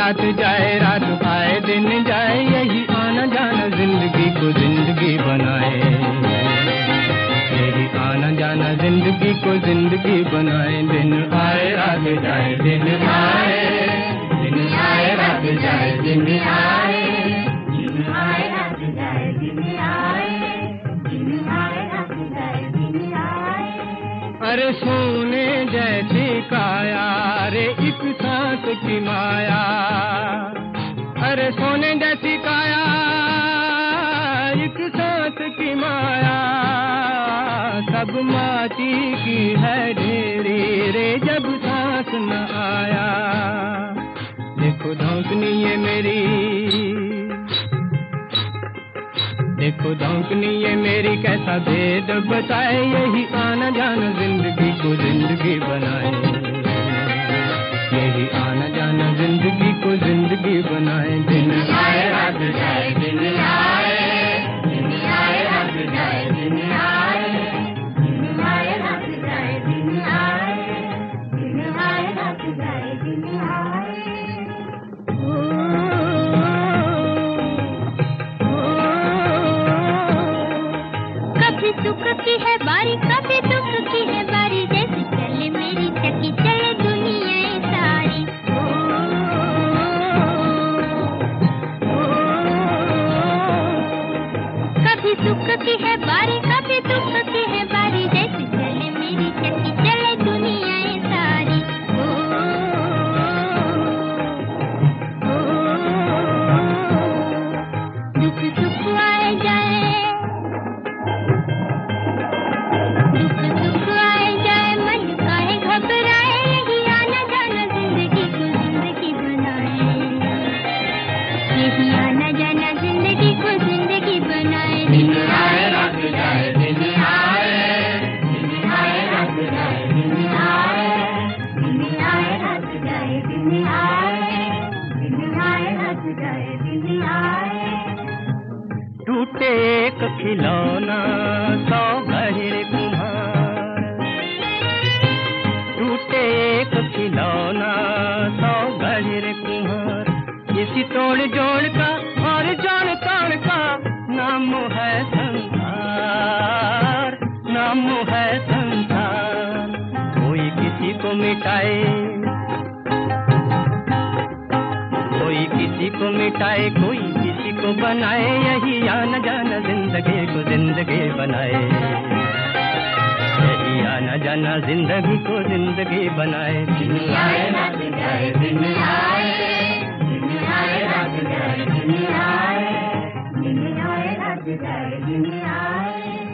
रात जाए, रात आए दिन जाए, यही आना जाना जिंदगी को जिंदगी बनाए। यही आना जाना जिंदगी को जिंदगी बनाए। दिन आए रात जाए, दिन आए, दिन आए रात जाए, दिन आए, दिन आए रात जाए, दिन आए, दिन आए रात जाए, दिन आए। अरे सोने जैसी काया रे एक सांस की माया, अरे सोने जैसी काया एक सांस की माया, सब माटी की है ढेरी रे जब सांस न आया। देखो धौंकनी ये मेरी, देखो धौंकनी ये मेरी कैसा भेद बताए, यही आना जाना जिंदगी को जिंदगी बनाए। यही आना जाना जिंदगी को जिंदगी बनाए। दिन आए रात जाए, दिन आए, दिन आए रात जाए, दिन आए, दिन आए रात जाए, दिन आए, दिन आए रात जाए, दिन आए। कभी सुख की है बारी, कभी दुख की है बारी, जैसे चले मेरी चक्की चले दुनिया सारी। कभी सुख की है बारी, कभी दुख की है बारी, जैसे चले मेरी चक्की चले दुनिया सारी। दुख सुख आए जाए, दुख सुख आए जाए, मन काहे घबराए, यही आना जाना जिंदगी को जिंदगी बनाए। यही आना जाना जिंदगी को जिंदगी बनाए। दिन आए रात जाए, दिन आए, दिन आए रात जाए, दिन आए, दिन आए रात जाए, दिन आए, दिन आए रात जाए, दिन आए। टूटे एक खिलौना सौ बहिर कुम्हार, टूटे एक खिलौना सौ बहिर कुम्हार, इसी तोड़ जोड़ का और जोड़ तोड़ का नाम है संसार, नाम है संसार। कोई किसी को मिटाए, कोई किसी को मिटाए, कोई किसी को बनाए, यही आना जाना जिंदगी को जिंदगी बनाए। यही आना जाना जिंदगी को जिंदगी बनाए। दिन आए रात जाए, दिन आए, दिन आए रात जाए, दिन आए, दिन आए रात जाए, दिन आए।